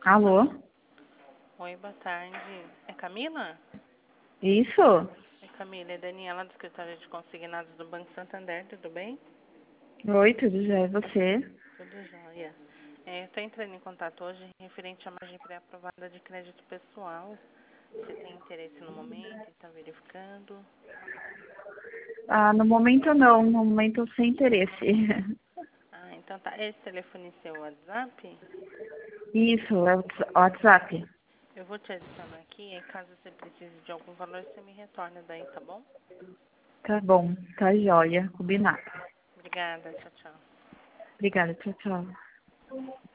Alô? Oi, boa tarde. É Camila? Isso? É Camila, é Daniela do escritório de consignados do Banco Santander, tudo bem? Oi, tudo já é você? Tudo jóia. Estou entrando em contato hoje referente à margem pré-aprovada de crédito pessoal. Você tem interesse no momento e está verificando? Ah, no momento não, no momento sem interesse. Ah, então tá. Esse telefone é seu WhatsApp? Isso, é o WhatsApp. Eu vou te adicionar aqui e caso você precise de algum valor, você me retorna daí, tá bom? Tá bom, tá jóia, combinado. Obrigada, tchau, tchau. Obrigada, tchau, tchau.